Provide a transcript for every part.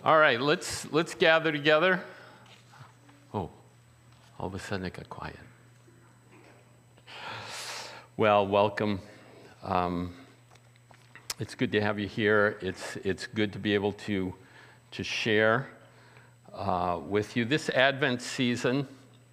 All right, let's gather together. Oh, all of a sudden it got quiet. Well, welcome. It's good to have you here. It's good to be able to share with you this Advent season.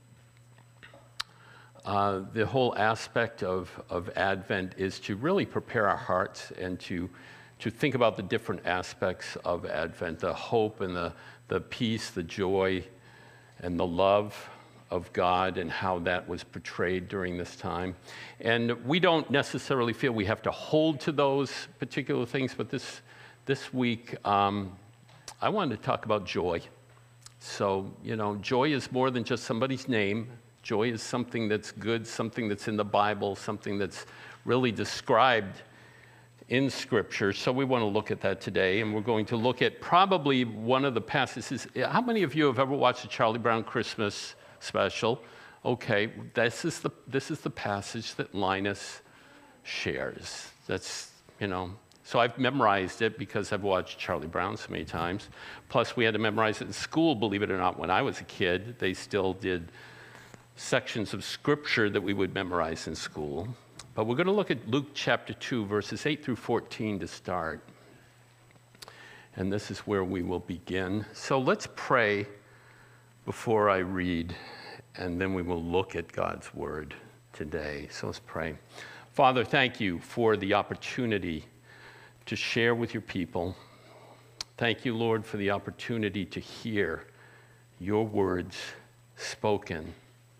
The whole aspect of Advent is to really prepare our hearts and to think about the different aspects of Advent, the hope and the peace, the joy, and the love of God and how that was portrayed during this time. And we don't necessarily feel we have to hold to those particular things, but this week, I wanted to talk about joy. So, joy is more than just somebody's name. Joy is something that's good, something that's in the Bible, something that's really described in Scripture. So we want to look at that today, and we're going to look at probably one of the passages. How many of you have ever watched the Charlie Brown Christmas special? Okay, this is the passage that Linus shares. That's, so I've memorized it because I've watched Charlie Brown so many times. Plus, we had to memorize it in school, believe it or not. When I was a kid, they still did sections of Scripture that we would memorize in school. But we're going to look at Luke chapter 2, verses 8 through 14 to start. And this is where we will begin. So let's pray before I read, and then we will look at God's word today. So let's pray. Father, thank you for the opportunity to share with your people. Thank you, Lord, for the opportunity to hear your words spoken.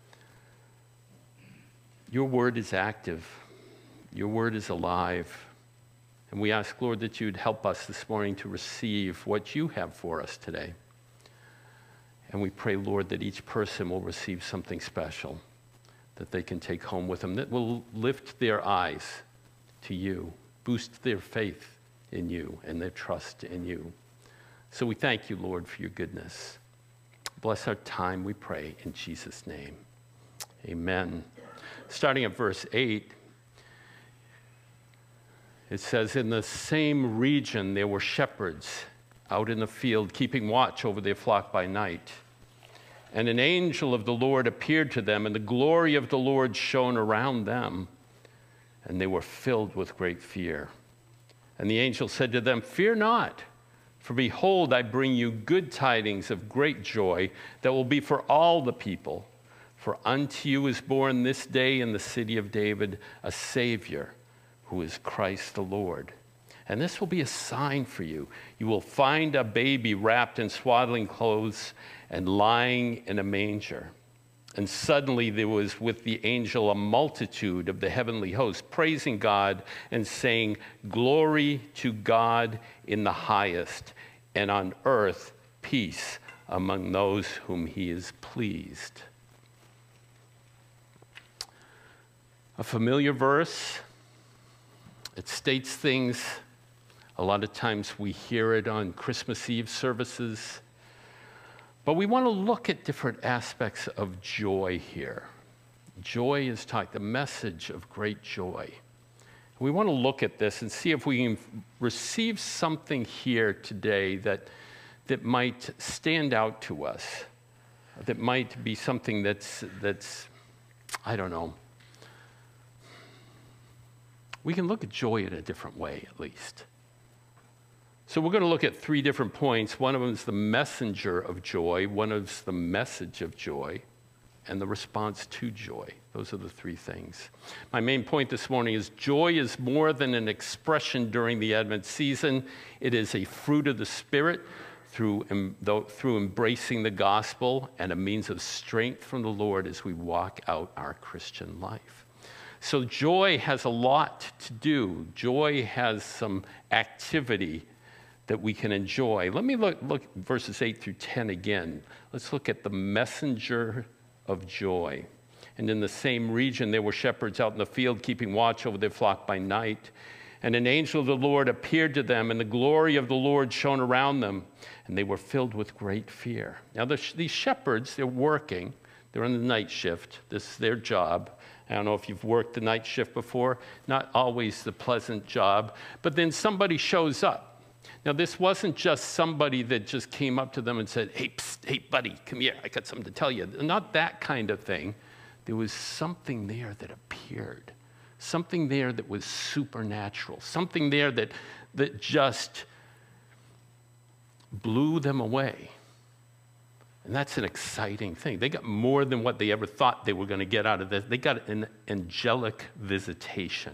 Your word is active. Your word is alive. And we ask, Lord, that you'd help us this morning to receive what you have for us today. And we pray, Lord, that each person will receive something special that they can take home with them, that will lift their eyes to you, boost their faith in you and their trust in you. So we thank you, Lord, for your goodness. Bless our time, we pray, in Jesus' name. Amen. Starting at verse 8, it says, in the same region there were shepherds out in the field, keeping watch over their flock by night. And an angel of the Lord appeared to them, and the glory of the Lord shone around them, and they were filled with great fear. And the angel said to them, fear not, for behold, I bring you good tidings of great joy that will be for all the people. For unto you is born this day in the city of David a Savior, who is Christ the Lord. And this will be a sign for you. You will find a baby wrapped in swaddling clothes and lying in a manger. And suddenly there was with the angel a multitude of the heavenly host, praising God and saying, glory to God in the highest, and on earth peace among those whom he is pleased. A familiar verse. It states things. A lot of times we hear it on Christmas Eve services. But we want to look at different aspects of joy here. Joy is the message of great joy. We want to look at this and see if we can receive something here today that might stand out to us, that might be something that's I don't know. We can look at joy in a different way, at least. So we're going to look at three different points. One of them is the messenger of joy. One is the message of joy, and the response to joy. Those are the three things. My main point this morning is joy is more than an expression during the Advent season. It is a fruit of the Spirit through embracing the gospel and a means of strength from the Lord as we walk out our Christian life. So joy has a lot to do. Joy has some activity that we can enjoy. Let me look verses 8 through 10 again. Let's look at the messenger of joy. And in the same region there were shepherds out in the field, keeping watch over their flock by night. And an angel of the Lord appeared to them, and the glory of the Lord shone around them, and they were filled with great fear. Now these shepherds, they're working. They're on the night shift. This is their job. I don't know if you've worked the night shift before. Not always the pleasant job. But then somebody shows up. Now, this wasn't just somebody that just came up to them and said, hey, psst, hey, buddy, come here, I got something to tell you. Not that kind of thing. There was something there that appeared, something there that was supernatural, something there that just blew them away. And that's an exciting thing. They got more than what they ever thought they were going to get out of this. They got an angelic visitation.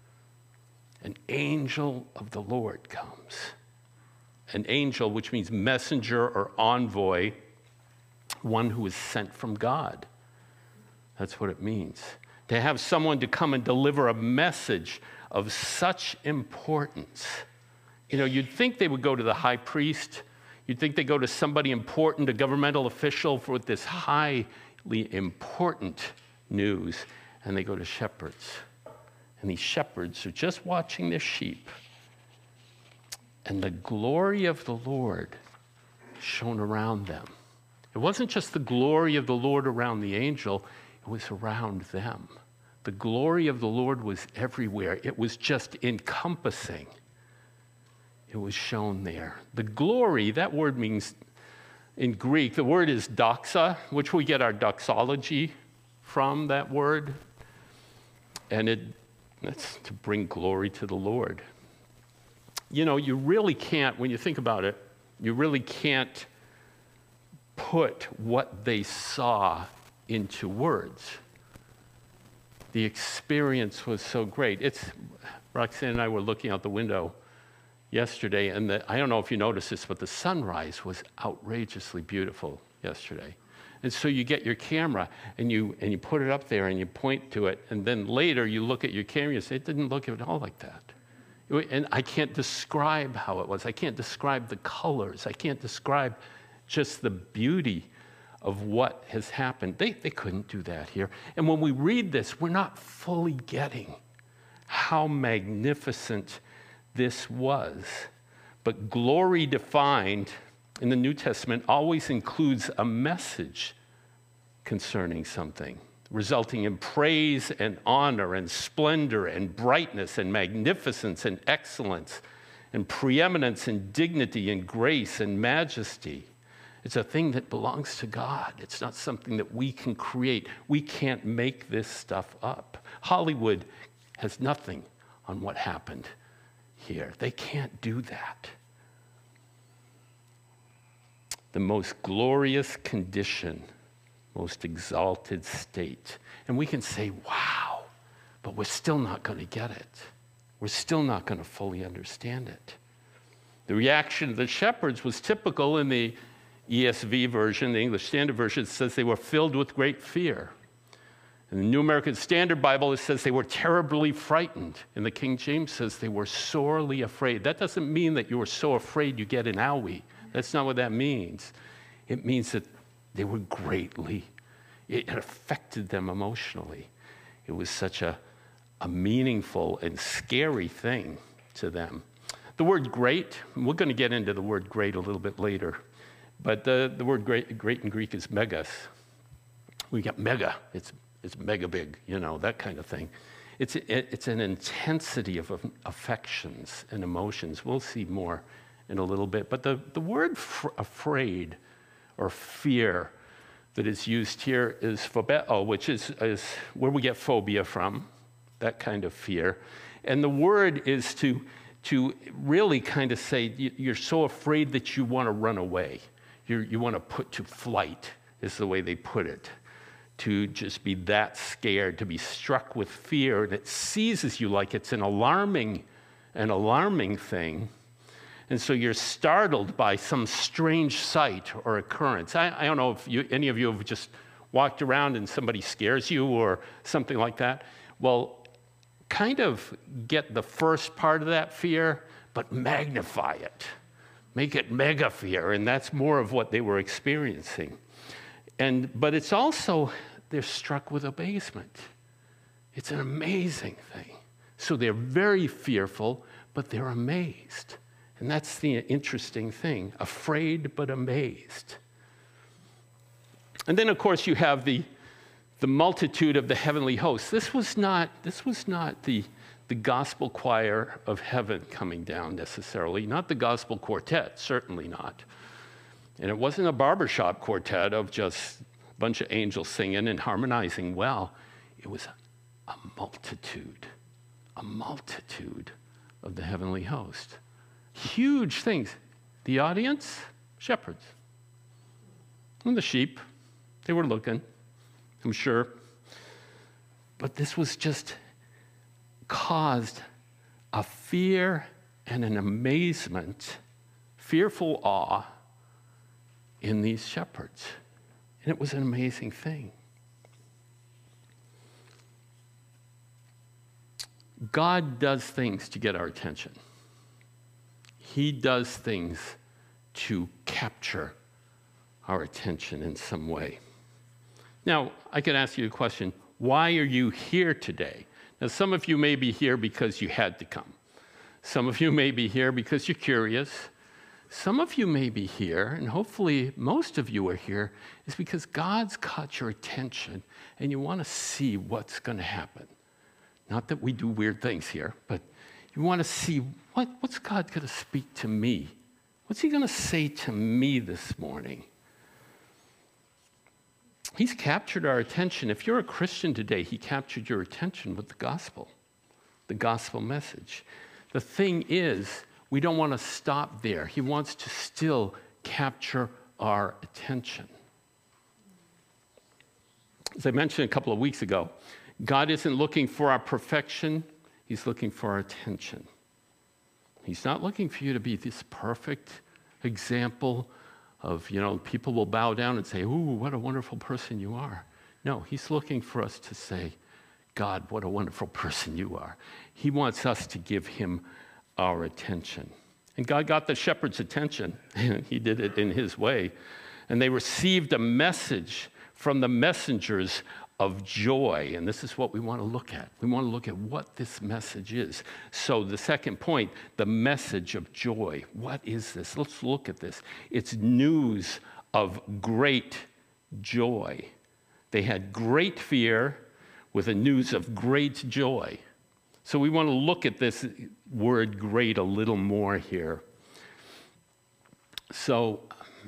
An angel of the Lord comes. An angel, which means messenger or envoy, one who is sent from God. That's what it means. To have someone to come and deliver a message of such importance. You know, you'd think they would go to the high priest. You'd think they go to somebody important, a governmental official, for this highly important news, and they go to shepherds. And these shepherds are just watching their sheep. And the glory of the Lord shone around them. It wasn't just the glory of the Lord around the angel, it was around them. The glory of the Lord was everywhere. It was just encompassing. It was shown there. The glory, that word means, in Greek, the word is doxa, which we get our doxology from, that word. And that's to bring glory to the Lord. You know, you really can't, when you think about it, you really can't put what they saw into words. The experience was so great. Roxanne and I were looking out the window yesterday, and I don't know if you noticed this, but the sunrise was outrageously beautiful yesterday. And so you get your camera, and you put it up there, and you point to it, and then later you look at your camera and say, it didn't look at all like that. And I can't describe how it was. I can't describe the colors. I can't describe just the beauty of what has happened. They couldn't do that here. And when we read this, we're not fully getting how magnificent this was. But glory defined in the New Testament always includes a message concerning something, resulting in praise and honor and splendor and brightness and magnificence and excellence and preeminence and dignity and grace and majesty. It's a thing that belongs to God. It's not something that we can create. We can't make this stuff up. Hollywood has nothing on what happened here. They can't do that. The most glorious condition, most exalted state. And we can say, wow, but we're still not going to get it. We're still not going to fully understand it. The reaction of the shepherds was typical in the ESV version, the English Standard Version. It says they were filled with great fear. In the New American Standard Bible, it says they were terribly frightened. And the King James says they were sorely afraid. That doesn't mean that you were so afraid you get an owie. That's not what that means. It means that they were it affected them emotionally. It was such a meaningful and scary thing to them. The word great, we're going to get into the word great a little bit later, but the word great in Greek is megas. We got mega, it's mega big, you know, that kind of thing. It's an intensity of affections and emotions. We'll see more in a little bit. But the word afraid or fear that is used here is phobeo, which is where we get phobia from, that kind of fear. And the word is to really kind of say you're so afraid that you want to run away. You want to put to flight, is the way they put it. To just be that scared, to be struck with fear, and it seizes you like it's an alarming thing. And so you're startled by some strange sight or occurrence. I don't know if any of you have just walked around and somebody scares you or something like that. Well, kind of get the first part of that fear, but magnify it. Make it mega fear, and that's more of what they were experiencing. But it's also, they're struck with amazement. It's an amazing thing. So they're very fearful, but they're amazed. And that's the interesting thing, afraid but amazed. And then, of course, you have the multitude of the heavenly hosts. This was not the the gospel choir of heaven coming down necessarily, not the gospel quartet, certainly not. And it wasn't a barbershop quartet of just a bunch of angels singing and harmonizing well. It was a multitude of the heavenly host. Huge things. The audience, shepherds. And the sheep, they were looking, I'm sure. But this was just caused a fear and an amazement, fearful awe in these shepherds. And it was an amazing thing. God does things to get our attention. He does things to capture our attention in some way. Now, I could ask you a question. Why are you here today? Now, some of you may be here because you had to come. Some of you may be here because you're curious. Some of you may be here, and hopefully most of you are here, is because God's caught your attention and you want to see what's going to happen. Not that we do weird things here, but you want to see what's God going to speak to me? What's he going to say to me this morning? He's captured our attention. If you're a Christian today, he captured your attention with the gospel message. The thing is, we don't want to stop there. He wants to still capture our attention. As I mentioned a couple of weeks ago, God isn't looking for our perfection. He's looking for our attention. He's not looking for you to be this perfect example of, people will bow down and say, ooh, what a wonderful person you are. No, he's looking for us to say, God, what a wonderful person you are. He wants us to give him our attention. And God got the shepherd's attention. He did it in his way. And they received a message from the messengers of joy. And this is what we want to look at. We want to look at what this message is. So the second point, the message of joy. What is this? Let's look at this. It's news of great joy. They had great fear with a news of great joy. So we want to look at this word great a little more here. So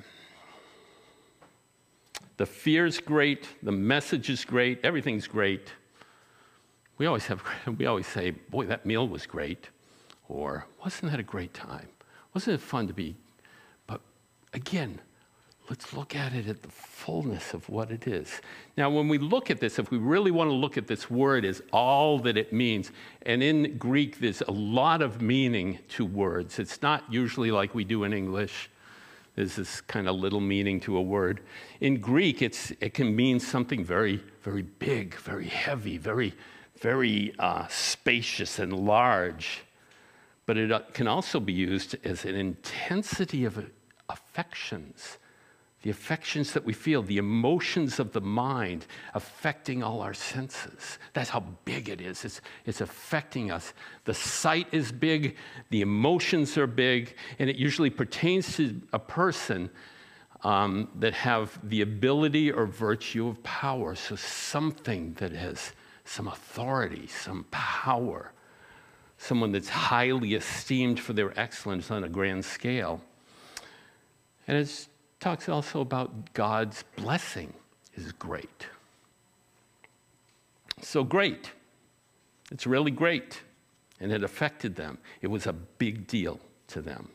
the fear's great, the message is great, everything's great. We always say, boy, that meal was great, or wasn't that a great time? Wasn't it fun to be? But again, let's look at it at the fullness of what it is. Now, when we look at this, if we really want to look at this word as all that it means, and in Greek, there's a lot of meaning to words. It's not usually like we do in English. There's this kind of little meaning to a word. In Greek, it can mean something very, very big, very heavy, very, very spacious and large. But it can also be used as an intensity of affections, the affections that we feel, the emotions of the mind affecting all our senses. That's how big it is. It's affecting us. The sight is big, the emotions are big, and it usually pertains to a person that have the ability or virtue of power. So something that has some authority, some power, someone that's highly esteemed for their excellence on a grand scale. And it talks also about God's blessing is great. So great. It's really great. And it affected them. It was a big deal to them.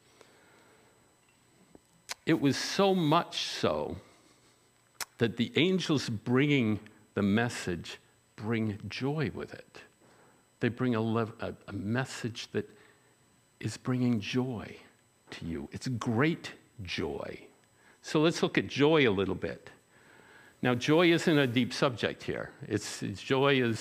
It was so much so that the angels bringing the message bring joy with it. They bring a message that is bringing joy to you. It's great joy. So let's look at joy a little bit. Now, joy isn't a deep subject here. Joy is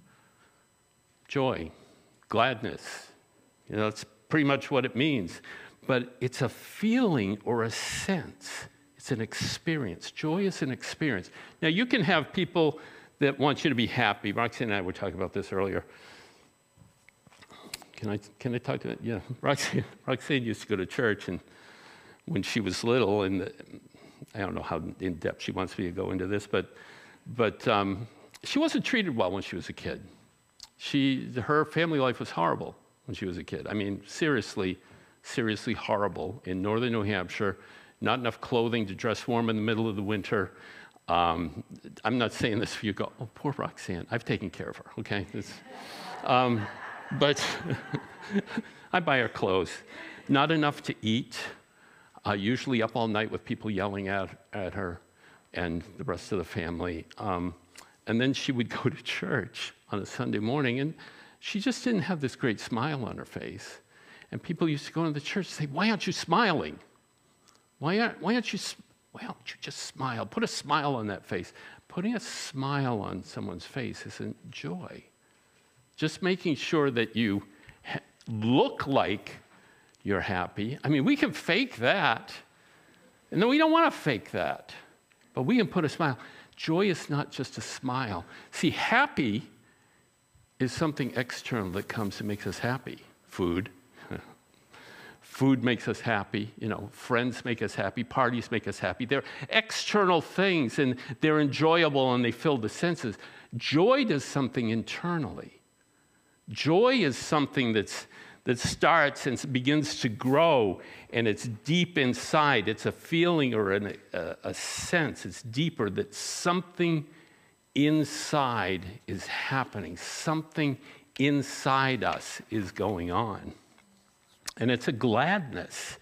joy, gladness. That's pretty much what it means. But it's a feeling or a sense. It's an experience. Joy is an experience. Now, you can have people that want you to be happy. Roxanne and I were talking about this earlier. Can I talk to that? Yeah. Roxanne used to go to church, and when she was little, and I don't know how in depth she wants me to go into this, but she wasn't treated well when she was a kid. Her family life was horrible when she was a kid. I mean, seriously horrible. In northern New Hampshire, not enough clothing to dress warm in the middle of the winter. I'm not saying this for you to go, oh, poor Roxanne. I've taken care of her, okay? But I buy her clothes. Not enough to eat. Usually up all night with people yelling at her and the rest of the family. And then she would go to church on a Sunday morning, and she just didn't have this great smile on her face. And people used to go into the church and say, why aren't you smiling? Why don't you just smile? Put a smile on that face. Putting a smile on someone's face isn't joy. Just making sure that you look like you're happy. I mean, we can fake that. And then we don't want to fake that. But we can put a smile. Joy is not just a smile. See, happy is something external that comes and makes us happy. Food. Food makes us happy. Friends make us happy. Parties make us happy. They're external things, and they're enjoyable, and they fill the senses. Joy does something internally. Joy is something that starts and begins to grow, and it's deep inside. It's a feeling or a sense. It's deeper that something inside is happening. Something inside us is going on. And it's a gladness.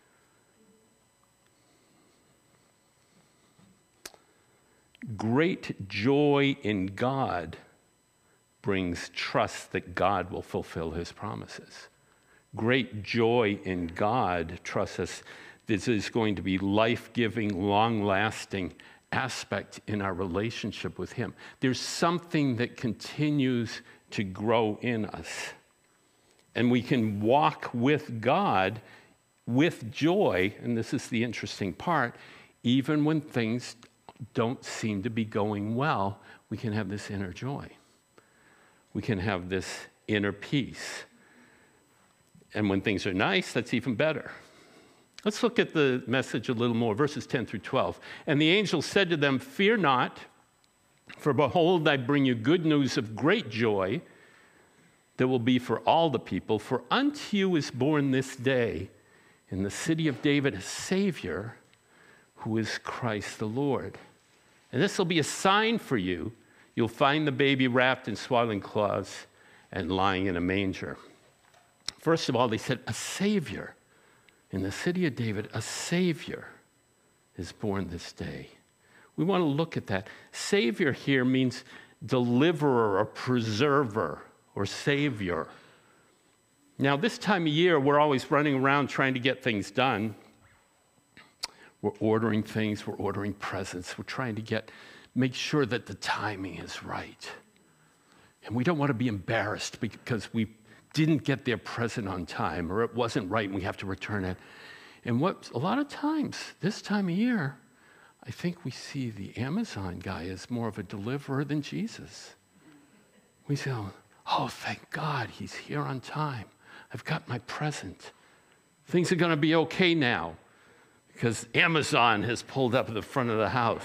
Great joy in God brings trust that God will fulfill his promises. Great joy in God trusts us this is going to be life-giving, long-lasting aspect in our relationship with him. There's something that continues to grow in us. And we can walk with God with joy, and this is the interesting part, even when things don't seem to be going well, we can have this inner joy. We can have this inner peace. And when things are nice, that's even better. Let's look at the message a little more, verses 10 through 12. And the angel said to them, fear not, for behold, I bring you good news of great joy that will be for all the people. For unto you is born this day in the city of David a Savior, who is Christ the Lord. And this will be a sign for you. You'll find the baby wrapped in swaddling cloths and lying in a manger. First of all, they said, a Savior. In the city of David, a Savior is born this day. We want to look at that. Savior here means deliverer or preserver or Savior. Now, this time of year, we're always running around trying to get things done. We're ordering things, we're ordering presents, we're trying to make sure that the timing is right. And we don't want to be embarrassed because we didn't get their present on time, or it wasn't right and we have to return it. And a lot of times, this time of year, I think we see the Amazon guy as more of a deliverer than Jesus. We say, oh, thank God he's here on time. I've got my present. Things are going to be okay now because Amazon has pulled up at the front of the house.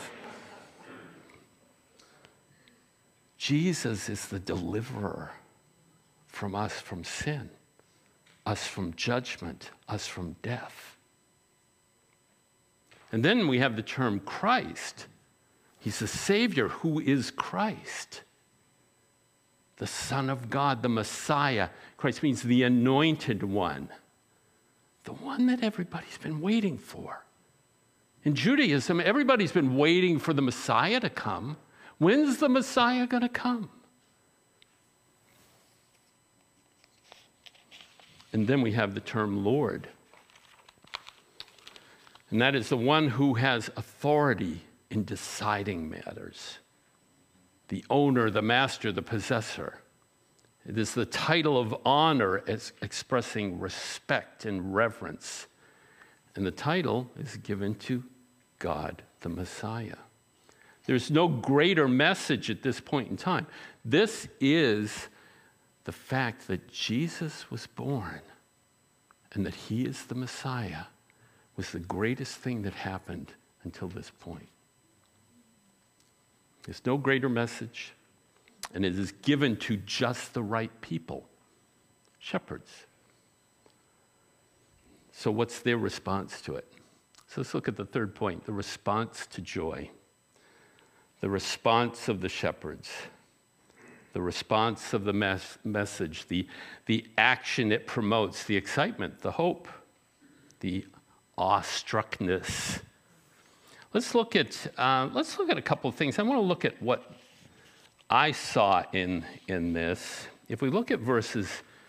Jesus is the deliverer from us from sin, us from judgment, us from death. And then we have the term Christ. He's the Savior who is Christ, the Son of God, the Messiah. Christ means the anointed one, the one that everybody's been waiting for. In Judaism, everybody's been waiting for the Messiah to come. When's the Messiah going to come? And then we have the term Lord. And that is the one who has authority in deciding matters. The owner, the master, the possessor. It is the title of honor as expressing respect and reverence. And the title is given to God, the Messiah. There's no greater message at this point in time. This is the fact that Jesus was born and that he is the Messiah was the greatest thing that happened until this point. There's no greater message. And it is given to just the right people, shepherds. So what's their response to it? So let's look at the third point, the response to joy. The response of the shepherds. The response of the message, the action it promotes, the excitement, the hope, the awestruckness. Let's look at a couple of things. I want to look at what I saw in this. If we look at verses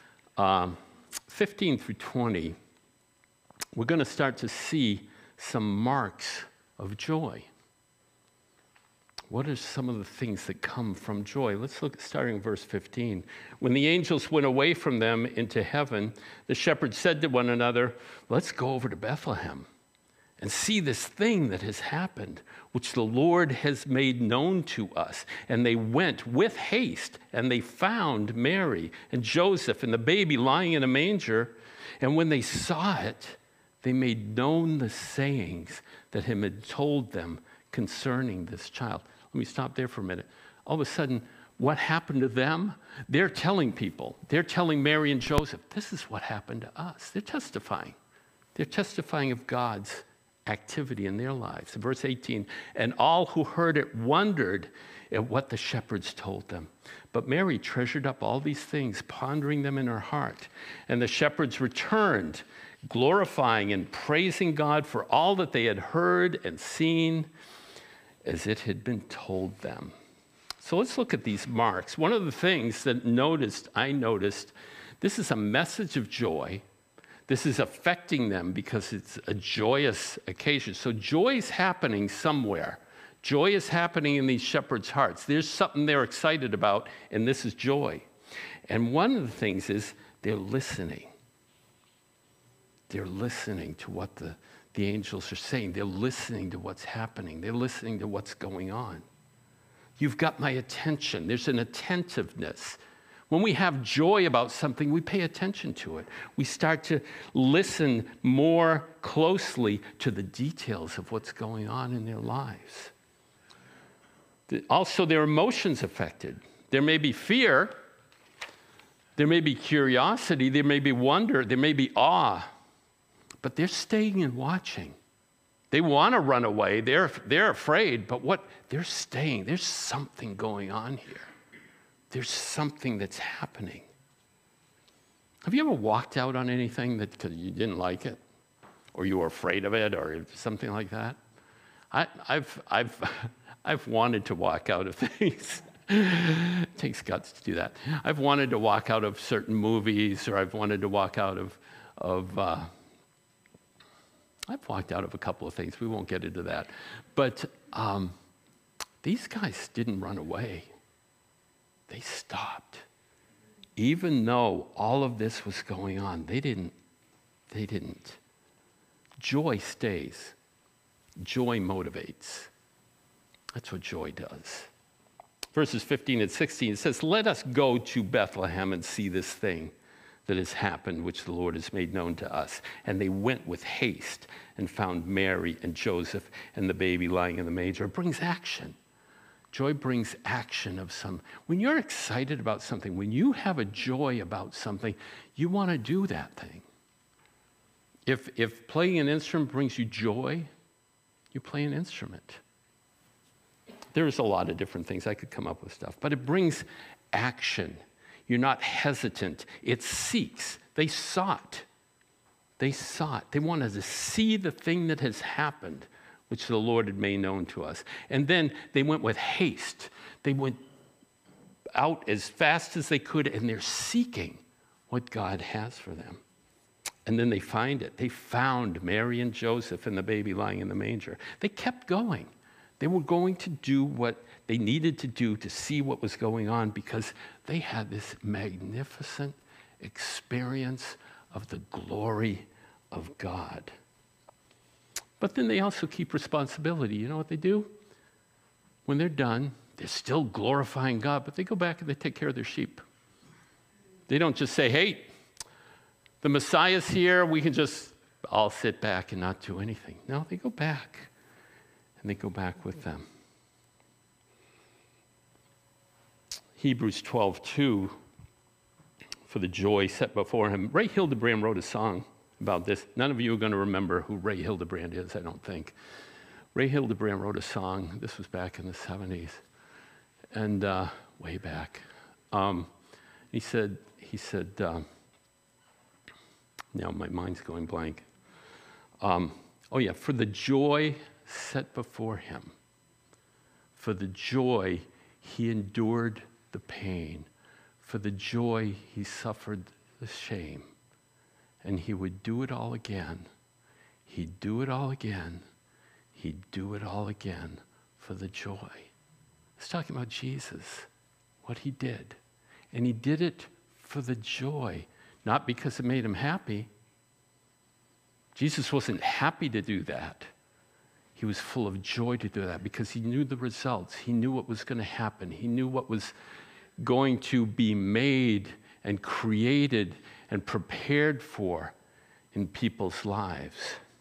15 through 20, we're going to start to see some marks of joy. What are some of the things that come from joy? Let's look at starting in verse 15. When the angels went away from them into heaven, the shepherds said to one another, let's go over to Bethlehem and see this thing that has happened, which the Lord has made known to us. And they went with haste, and they found Mary and Joseph and the baby lying in a manger. And when they saw it, they made known the sayings that him had told them concerning this child. Let me stop there for a minute. All of a sudden, what happened to them? They're telling people. They're telling Mary and Joseph, this is what happened to us. They're testifying. They're testifying of God's activity in their lives. Verse 18, and all who heard it wondered at what the shepherds told them. But Mary treasured up all these things, pondering them in her heart. And the shepherds returned, glorifying and praising God for all that they had heard and seen, as it had been told them. So let's look at these marks. One of the things that I noticed, this is a message of joy. This is affecting them because it's a joyous occasion. So joy is happening somewhere. Joy is happening in these shepherds' hearts. There's something they're excited about, and this is joy. And one of the things is they're listening. They're listening to what the angels are saying. They're listening to what's happening. They're listening to what's going on. You've got my attention. There's an attentiveness. When we have joy about something, we pay attention to it. We start to listen more closely to the details of what's going on in their lives. Also, their emotions affected. There may be fear. There may be curiosity. There may be wonder. There may be awe. But they're staying and watching. They want to run away. They're afraid, but they're staying. There's something going on here. There's something that's happening. Have you ever walked out on anything because you didn't like it, or you were afraid of it, or something like that? I've wanted to walk out of things. It takes guts to do that. I've wanted to walk out of certain movies, or I've wanted to walk out of I've walked out of a couple of things. We won't get into that. But these guys didn't run away. They stopped. Even though all of this was going on, they didn't. Joy stays. Joy motivates. That's what joy does. Verses 15 and 16, it says, let us go to Bethlehem and see this thing that has happened, which the Lord has made known to us. And they went with haste and found Mary and Joseph and the baby lying in the manger. It brings action. Joy brings action of some. When you're excited about something, when you have a joy about something, you want to do that thing. If playing an instrument brings you joy, you play an instrument. There's a lot of different things. I could come up with stuff, but it brings action. You're not hesitant. It seeks. They sought. They sought. They wanted to see the thing that has happened, which the Lord had made known to us. And then they went with haste. They went out as fast as they could, and they're seeking what God has for them. And then they find it. They found Mary and Joseph and the baby lying in the manger. They kept going. They were going to do what they needed to do to see what was going on, because they had this magnificent experience of the glory of God. But then they also keep responsibility. You know what they do? When they're done, they're still glorifying God, but they go back and they take care of their sheep. They don't just say, hey, the Messiah's here, we can just all sit back and not do anything. No, they go back, and they go back with them. Hebrews 12:2, for the joy set before him. Ray Hildebrand wrote a song about this. None of you are going to remember who Ray Hildebrand is, I don't think. Ray Hildebrand wrote a song. This was back in the 70s, and way back. He said, now my mind's going blank. For the joy set before him, for the joy he endured the pain, for the joy he suffered the shame, and he would do it all again. He'd do it all again. He'd do it all again for the joy. It's talking about Jesus, what he did. And he did it for the joy, not because it made him happy. Jesus wasn't happy to do that. He was full of joy to do that because he knew the results. He knew what was going to happen. He knew what was going to be made and created and prepared for in people's lives.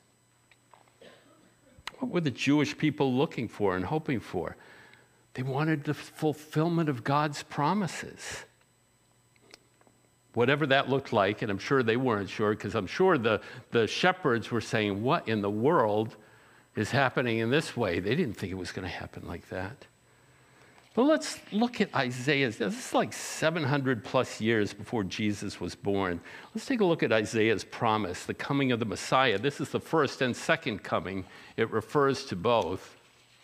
What were the Jewish people looking for and hoping for? They wanted the fulfillment of God's promises. Whatever that looked like, and I'm sure they weren't sure, because I'm sure the shepherds were saying, what in the world is happening in this way? They didn't think it was going to happen like that. But let's look at Isaiah. This is like 700 plus years before Jesus was born. Let's take a look at Isaiah's promise, the coming of the Messiah. This is the first and second coming. It refers to both.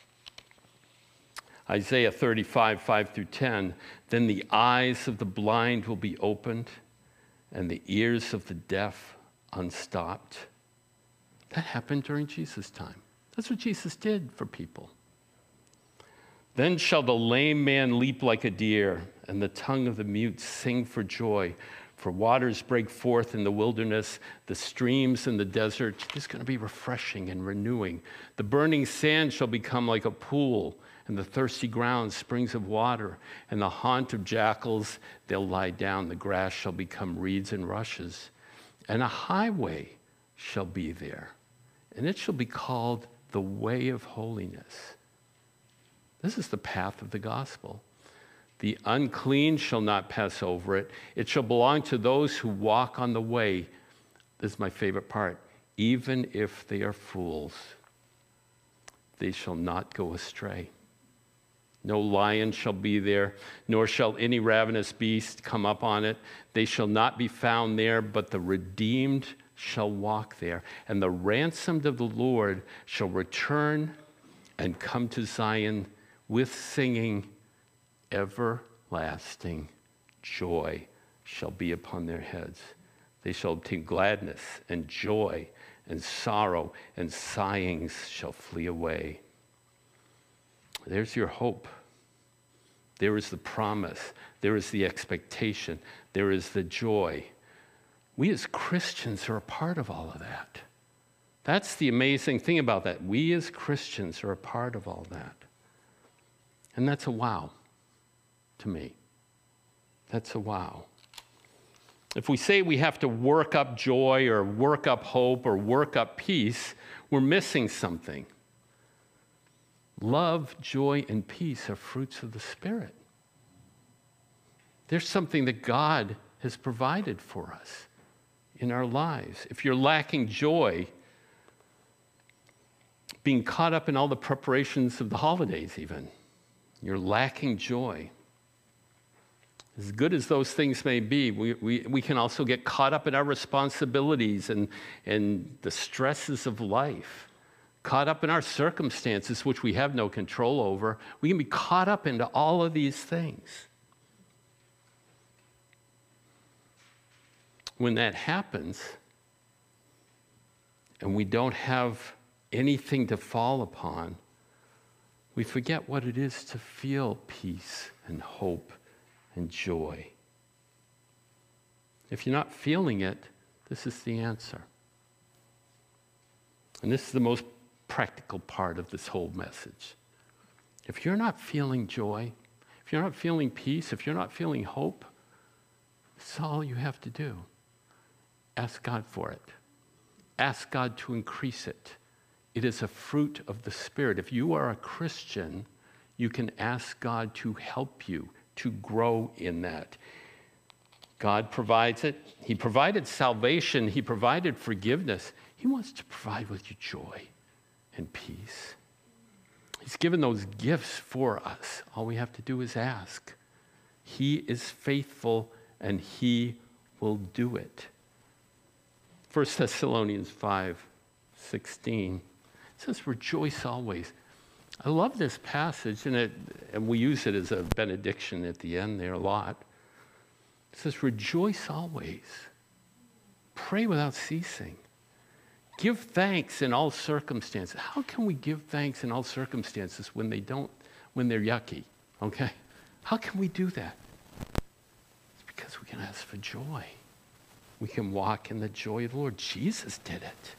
Isaiah 35, 5 through 10, then the eyes of the blind will be opened and the ears of the deaf unstopped. That happened during Jesus' time. That's what Jesus did for people. Then shall the lame man leap like a deer, and the tongue of the mute sing for joy. For waters break forth in the wilderness, the streams in the desert. This is going to be refreshing and renewing. The burning sand shall become like a pool, and the thirsty ground springs of water. And the haunt of jackals, they'll lie down. The grass shall become reeds and rushes. And a highway shall be there, and it shall be called the way of holiness. This is the path of the gospel. The unclean shall not pass over it. It shall belong to those who walk on the way. This is my favorite part. Even if they are fools, they shall not go astray. No lion shall be there, nor shall any ravenous beast come up on it. They shall not be found there, but the redeemed shall walk there. And the ransomed of the Lord shall return and come to Zion with singing. Everlasting joy shall be upon their heads. They shall obtain gladness and joy, and sorrow and sighings shall flee away. There's your hope. There is the promise. There is the expectation. There is the joy. We as Christians are a part of all of that. That's the amazing thing about that. We as Christians are a part of all that. And that's a wow to me. That's a wow. If we say we have to work up joy or work up hope or work up peace, we're missing something. Love, joy, and peace are fruits of the Spirit. There's something that God has provided for us in our lives. If you're lacking joy, being caught up in all the preparations of the holidays even, you're lacking joy. As good as those things may be, we can also get caught up in our responsibilities and the stresses of life, caught up in our circumstances, which we have no control over. We can be caught up into all of these things. When that happens, and we don't have anything to fall upon, we forget what it is to feel peace and hope and joy. If you're not feeling it, this is the answer. And this is the most practical part of this whole message. If you're not feeling joy, if you're not feeling peace, if you're not feeling hope, that's all you have to do. Ask God for it. Ask God to increase it. It is a fruit of the Spirit. If you are a Christian, you can ask God to help you to grow in that. God provides it. He provided salvation. He provided forgiveness. He wants to provide with you joy and peace. He's given those gifts for us. All we have to do is ask. He is faithful and he will do it. 1 Thessalonians 5:16 says, rejoice always. I love this passage, and we use it as a benediction at the end there a lot. It says, rejoice always. Pray without ceasing. Give thanks in all circumstances. How can we give thanks in all circumstances when they're yucky? Okay? How can we do that? It's because we can ask for joy. We can walk in the joy of the Lord. Jesus did it.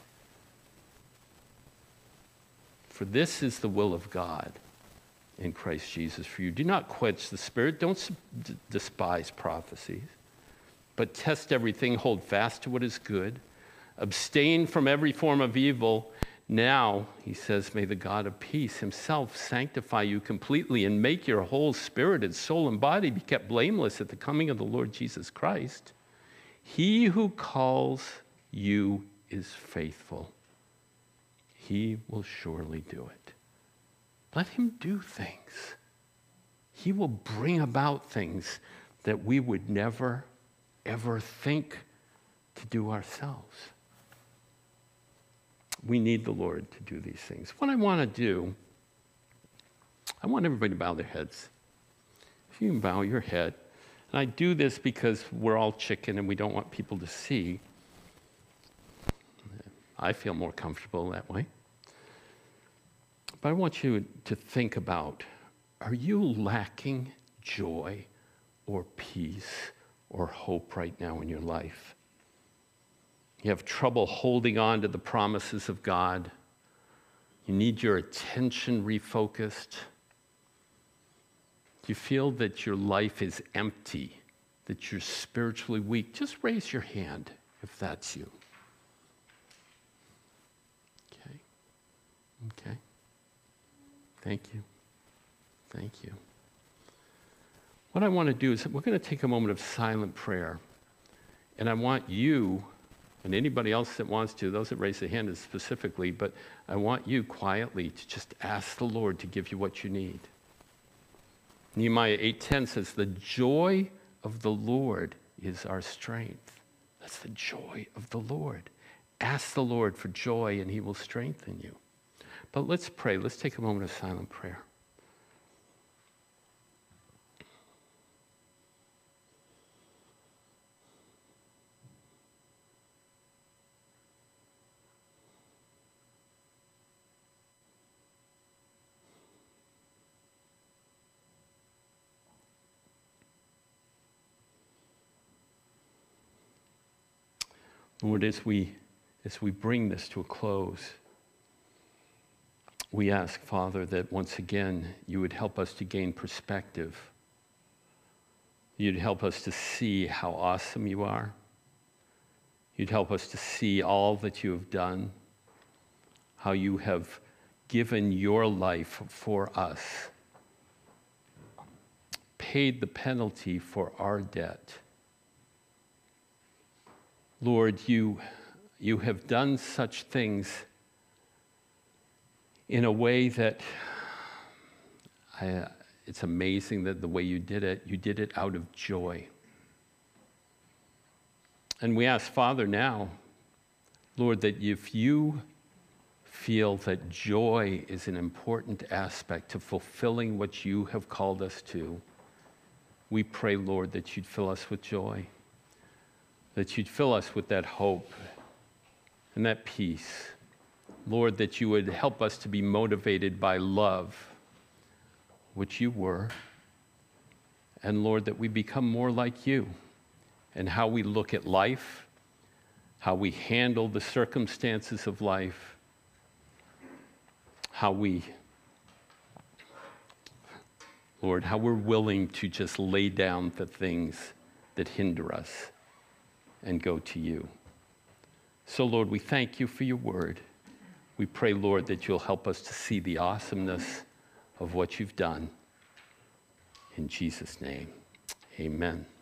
For this is the will of God in Christ Jesus for you. Do not quench the Spirit. Don't despise prophecies. But test everything. Hold fast to what is good. Abstain from every form of evil. Now, he says, may the God of peace himself sanctify you completely and make your whole spirit and soul and body be kept blameless at the coming of the Lord Jesus Christ. He who calls you is faithful. He will surely do it. Let him do things. He will bring about things that we would never, ever think to do ourselves. We need the Lord to do these things. What I want to do, I want everybody to bow their heads. If you can bow your head. And I do this because we're all chicken and we don't want people to see. I feel more comfortable that way. But I want you to think about, are you lacking joy or peace or hope right now in your life? You have trouble holding on to the promises of God. You need your attention refocused. Do you feel that your life is empty, that you're spiritually weak? Just raise your hand if that's you. Okay. Thank you. Thank you. What I want to do is we're going to take a moment of silent prayer. And I want you, and anybody else that wants to, those that raise their hand specifically, but I want you quietly to just ask the Lord to give you what you need. Nehemiah 8:10 says, the joy of the Lord is our strength. That's the joy of the Lord. Ask the Lord for joy and he will strengthen you. But let's pray. Let's take a moment of silent prayer. Lord, as we bring this to a close, we ask, Father, that once again you would help us to gain perspective. You'd help us to see how awesome you are. You'd help us to see all that you have done, how you have given your life for us, paid the penalty for our debt. Lord, you have done such things in a way that it's amazing that the way you did it out of joy. And we ask, Father, now, Lord, that if you feel that joy is an important aspect to fulfilling what you have called us to, we pray, Lord, that you'd fill us with joy, that you'd fill us with that hope and that peace. Lord, that you would help us to be motivated by love, which you were. And Lord, that we become more like you and how we look at life, how we handle the circumstances of life, how how we're willing to just lay down the things that hinder us and go to you. So, Lord, we thank you for your word. We pray, Lord, that you'll help us to see the awesomeness of what you've done. In Jesus' name, amen.